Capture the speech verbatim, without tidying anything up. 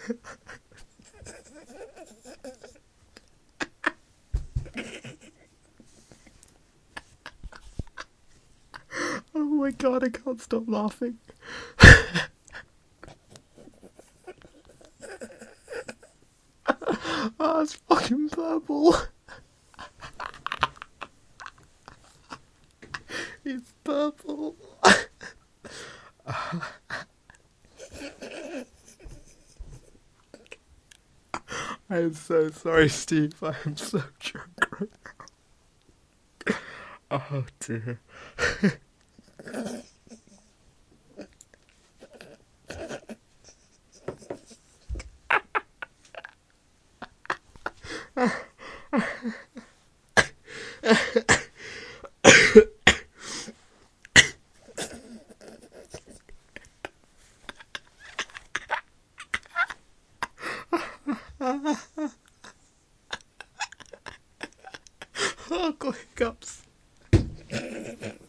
Oh my god, I can't stop laughing. Oh, it's fucking purple. It's purple. I am so sorry, Steve. I am so drunk right now. Oh dear. Oh, got hiccups.